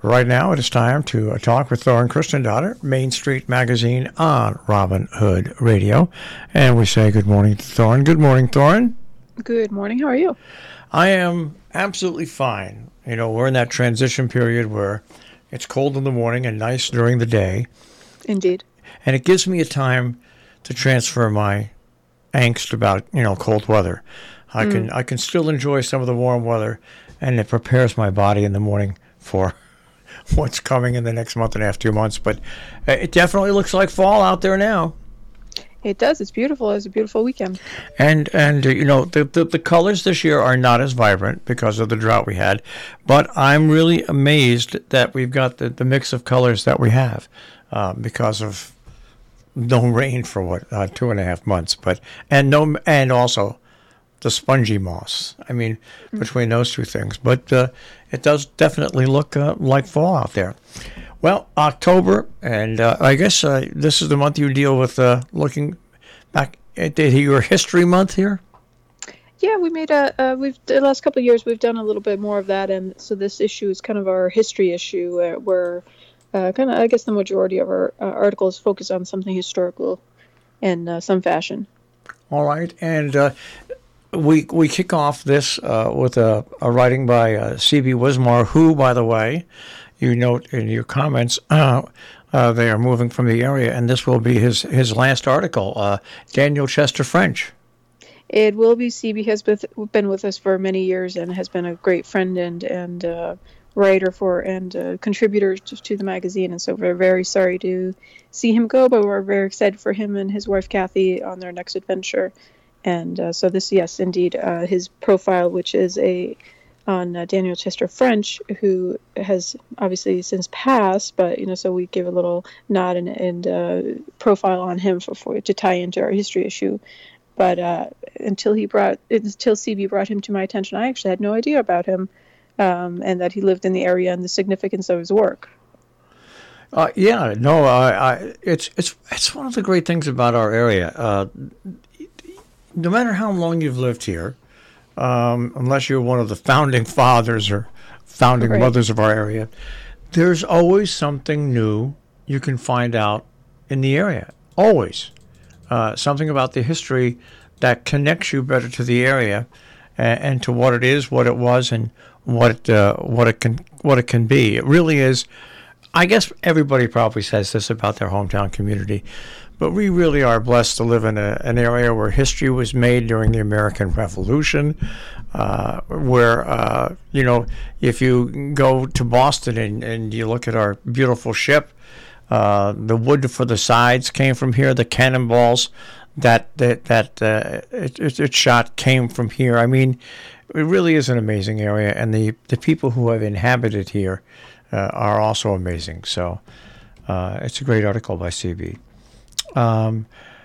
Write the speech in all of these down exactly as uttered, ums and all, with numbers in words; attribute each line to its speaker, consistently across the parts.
Speaker 1: Right now, it is time to uh, talk with Thorin Christendaughter, Main Street Magazine on Robin Hood Radio. And we say good morning to Thorin. Good morning, Thorin.
Speaker 2: Good morning. How are you?
Speaker 1: I am absolutely fine. You know, we're in that transition period where it's cold in the morning and nice during the day.
Speaker 2: Indeed.
Speaker 1: And it gives me a time to transfer my angst about, you know, cold weather. I mm. can I can still enjoy some of the warm weather, and it prepares my body in the morning for what's coming in the next month and a half, two months. But it definitely looks like fall out there now.
Speaker 2: It does. It's beautiful. It's a beautiful weekend.
Speaker 1: And, and uh, you know, the, the, the colors this year are not as vibrant because of the drought we had. But I'm really amazed that we've got the, the mix of colors that we have uh, because of no rain for, what, uh, two and a half months. But and no and also the spongy moss. I mean, mm-hmm. between those two things. But uh, it does definitely look uh, like fall out there. Well, October, and uh, I guess uh, this is the month you deal with uh, looking back at your history month here.
Speaker 2: Yeah, we made a. Uh, we've the last couple of years we've done a little bit more of that, and so this issue is kind of our history issue, uh, where uh, kind of I guess the majority of our uh, articles focus on something historical in uh, some fashion.
Speaker 1: All right, and uh, we we kick off this uh, with a, a writing by uh, C B Wismar, who, by the way, you note in your comments, uh, uh, they are moving from the area, and this will be his, his last article, uh, Daniel Chester French.
Speaker 2: It will be. C B has been with us for many years and has been a great friend and and uh, writer for and uh, contributor to, to the magazine, and so we're very sorry to see him go, but we're very excited for him and his wife Kathy on their next adventure. And uh, so this, yes, indeed, uh, his profile, which is a on uh, Daniel Chester French, who has obviously since passed, but, you know, so we give a little nod and, and uh, profile on him for, for to tie into our history issue. But uh, until he brought, until C B brought him to my attention, I actually had no idea about him um, and that he lived in the area and the significance of his work.
Speaker 1: Uh, yeah, no, I, I, it's it's it's one of the great things about our area. Uh, no matter how long you've lived here, Um, unless you're one of the founding fathers or founding right. mothers of our area, there's always something new you can find out in the area. Always. Uh, something about the history that connects you better to the area and, and to what it is, what it was, and what it, uh, what it can what it can be. It really is. I guess everybody probably says this about their hometown community, but we really are blessed to live in a, an area where history was made during the American Revolution, uh, where, uh, you know, if you go to Boston and, and you look at our beautiful ship, uh, the wood for the sides came from here, the cannonballs that that, that uh, it, it shot came from here. I mean, it really is an amazing area, and the, the people who have inhabited here uh, are also amazing. So uh, it's a great article by C B. Um,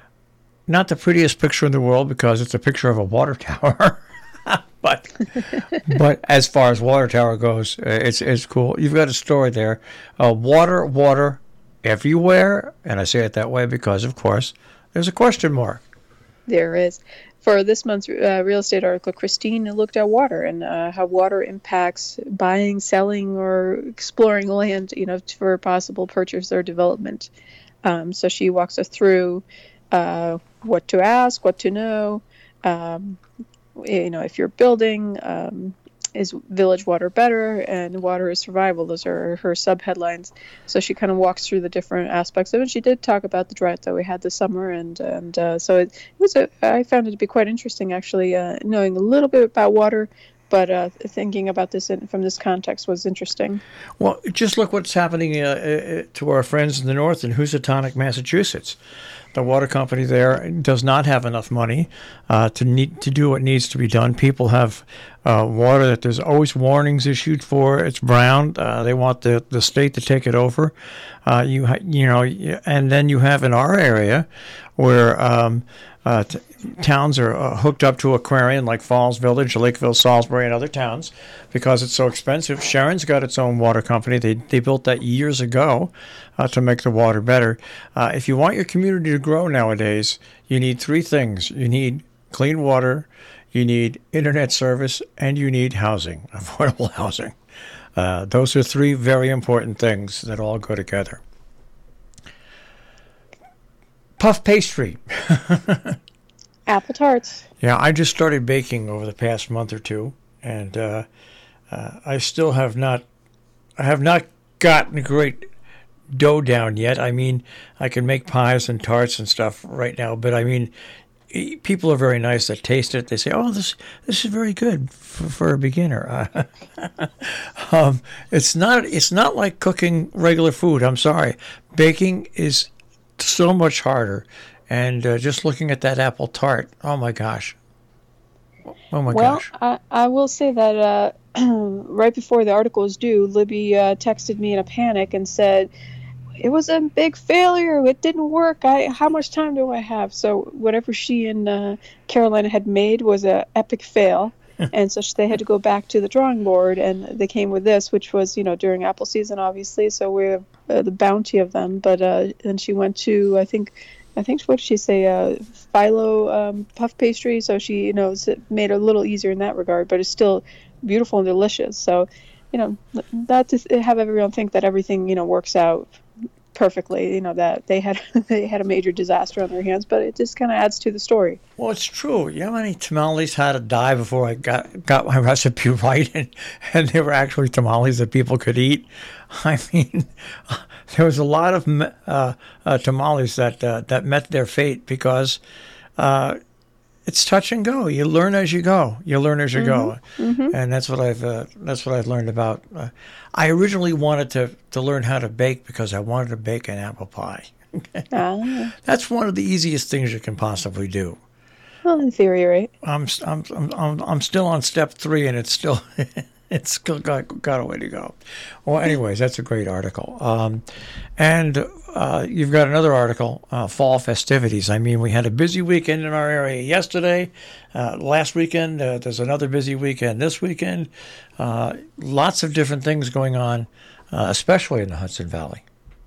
Speaker 1: not the prettiest picture in the world because it's a picture of a water tower, but but as far as water tower goes, uh, it's it's cool. You've got a story there, uh, water, water, everywhere, and I say it that way because, of course, there's a question mark.
Speaker 2: There is. For this month's uh, real estate article, Christine looked at water and uh, how water impacts buying, selling, or exploring land, you know, for possible purchase or development. Um, so she walks us through uh, what to ask, what to know. Um, you know, if you're building, um, is village water better, and water is survival. Those are her sub headlines. So she kind of walks through the different aspects of it. She did talk about the drought that we had this summer, and and uh, so it, it was. A, I found it to be quite interesting, actually, uh, knowing a little bit about water. But uh, thinking about this in, from this context was interesting.
Speaker 1: Well, just look what's happening uh, to our friends in the north in Housatonic, Massachusetts. The water company there does not have enough money uh, to need to do what needs to be done. People have uh, water that there's always warnings issued for. It's brown. Uh, they want the, the state to take it over. Uh, you ha- you know, and then you have in our area where um, uh, t- towns are uh, hooked up to Aquarian, like Falls Village, Lakeville, Salisbury, and other towns, because it's so expensive. Sharon's got its own water company. They they built that years ago uh, to make the water better. Uh, if you want your community to grow nowadays, you need three things. You need clean water, you need internet service, and you need housing, affordable housing. Uh, those are three very important things that all go together. Puff pastry.
Speaker 2: Apple tarts.
Speaker 1: Yeah, I just started baking over the past month or two, and uh, uh, I still have not, I have not gotten a great dough down yet. I mean, I can make pies and tarts and stuff right now, but I mean, people are very nice that taste it. They say, "Oh, this this is very good for, for a beginner." Uh, um, it's not it's not like cooking regular food. I'm sorry, baking is so much harder. And uh, just looking at that apple tart, oh my gosh. Oh my
Speaker 2: well,
Speaker 1: gosh.
Speaker 2: Well, I, I will say that uh, right before the article was due, Libby uh, texted me in a panic and said, it was a big failure. It didn't work. I How much time do I have? So whatever she and uh, Carolina had made was an epic fail. And so they had to go back to the drawing board, and they came with this, which was, you know, during apple season, obviously. So we have uh, the bounty of them. But uh, then she went to, I think, I think what did she say, uh, phyllo um, puff pastry. So she, you know, made it a little easier in that regard, but it's still beautiful and delicious. So, you know, not to have everyone think that everything, you know, works out perfectly, you know, that they had they had a major disaster on their hands, but it just kind of adds to the story.
Speaker 1: Well, it's true. You know how many tamales had to die before I got got my recipe right, and, and they were actually tamales that people could eat? I mean, there was a lot of uh, uh, tamales that uh, that met their fate because uh, it's touch and go. You learn as you go. You learn as you
Speaker 2: mm-hmm.
Speaker 1: go,
Speaker 2: mm-hmm.
Speaker 1: and that's what I've uh, that's what I've learned about. Uh, I originally wanted to, to learn how to bake because I wanted to bake an apple pie.
Speaker 2: ah.
Speaker 1: That's one of the easiest things you can possibly do.
Speaker 2: Well, in theory, right?
Speaker 1: I'm I'm I'm I'm still on step three, and it's still it's still got got a way to go. Well, anyways, that's a great article. Um, and uh, you've got another article, uh, fall festivities. I mean, we had a busy weekend in our area yesterday. Uh, last weekend, uh, there's another busy weekend this weekend. Uh, lots of different things going on, uh, especially in the Hudson Valley.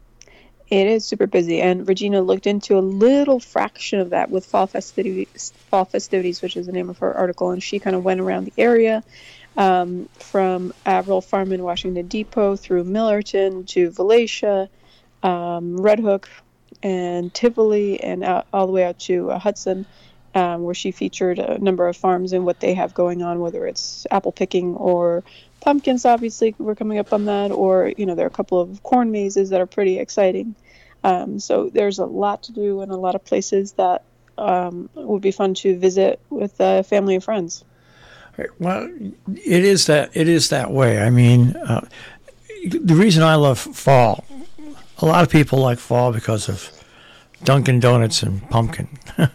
Speaker 2: It is super busy, and Regina looked into a little fraction of that with Fall Festivities, Fall Festivities, which is the name of her article, and she kind of went around the area um, from Averill Farm in Washington Depot through Millerton to Valatia, um, Red Hook, and Tivoli, and out, all the way out to uh, Hudson, um, where she featured a number of farms and what they have going on, whether it's apple picking or pumpkins. Obviously, we're coming up on that, or, you know, there are a couple of corn mazes that are pretty exciting. Um, so there's a lot to do and a lot of places that um, would be fun to visit with uh, family and friends.
Speaker 1: Well, it is that it is that way. I mean, uh, the reason I love fall, a lot of people like fall because of Dunkin' Donuts and pumpkin.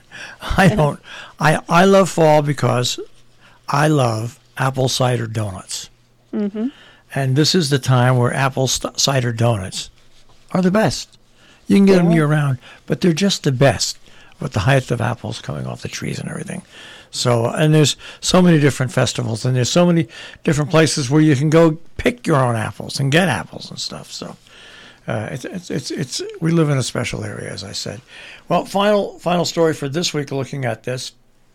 Speaker 1: I don't. I I love fall because I love apple cider donuts.
Speaker 2: Mm-hmm.
Speaker 1: And this is the time where apple st- cider donuts are the best. You can get yeah. them year round, but they're just the best with the height of apples coming off the trees and everything. So, and there's so many different festivals, and there's so many different places where you can go pick your own apples and get apples and stuff. So, uh, it's, it's it's it's we live in a special area, as I said. Well, final final story for this week. Looking at this,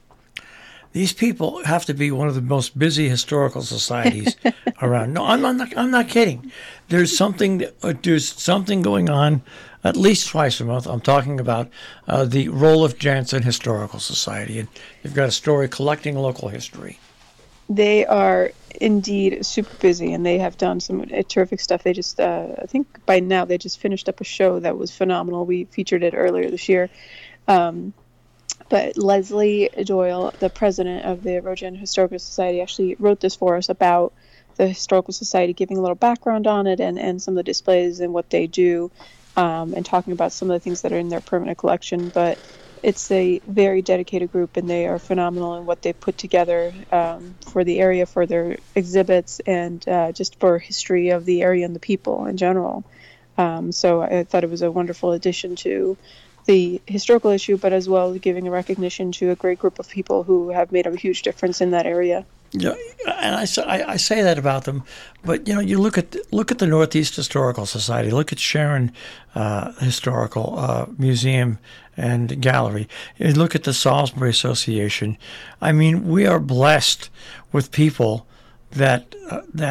Speaker 1: these people have to be one of the most busy historical societies around. No, I'm not. I'm not kidding. There's something. Uh, there's something going on at least twice a month. I'm talking about uh, the Roloff Jansen Historical Society, and you've got a story collecting local history.
Speaker 2: They are indeed super busy, and they have done some terrific stuff. They just, uh, I think by now, they just finished up a show that was phenomenal. We featured it earlier this year. Um, But Leslie Doyle, the president of the Rojan Historical Society, actually wrote this for us about the Historical Society, giving a little background on it and, and some of the displays and what they do, um, and talking about some of the things that are in their permanent collection. But it's a very dedicated group, and they are phenomenal in what they put together um, for the area, for their exhibits, and uh, just for history of the area and the people in general. Um, so I thought it was a wonderful addition to the historical issue, but as well giving a recognition to a great group of people who have made a huge difference in that area.
Speaker 1: Yeah, and I, I, I say that about them, but you know, you look at the, look at the Northeast Historical Society, look at Sharon uh, Historical uh, Museum and Gallery, you look at the Salisbury Association. I mean, we are blessed with people that uh, that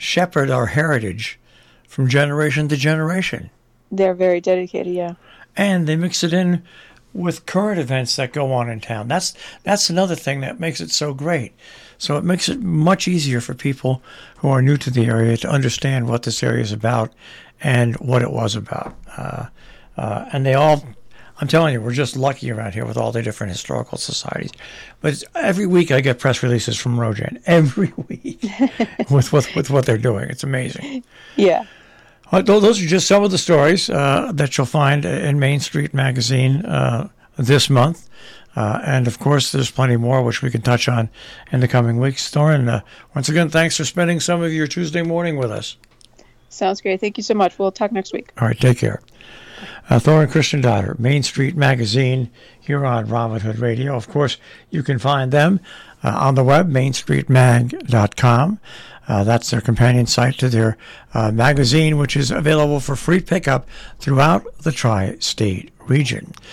Speaker 1: shepherd our heritage from generation to generation.
Speaker 2: They're very dedicated, yeah.
Speaker 1: And they mix it in with current events that go on in town. That's that's another thing that makes it so great. So it makes it much easier for people who are new to the area to understand what this area is about and what it was about. Uh, uh, and they all, I'm telling you, we're just lucky around here with all the different historical societies. But it's, every week I get press releases from Rojan. Every week with, with, with what they're doing. It's amazing.
Speaker 2: Yeah.
Speaker 1: Those are just some of the stories uh, that you'll find in Main Street Magazine uh, this month. Uh, and, of course, there's plenty more which we can touch on in the coming weeks. Thorin, uh, once again, thanks for spending some of your Tuesday morning with us.
Speaker 2: Sounds great. Thank you so much. We'll talk next week.
Speaker 1: All right, take care. Uh, Thorin Christiandotter, Main Street Magazine, here on Robin Hood Radio. Of course, you can find them uh, on the web, main street mag dot com. Uh, that's their companion site to their uh, magazine, which is available for free pickup throughout the tri-state region.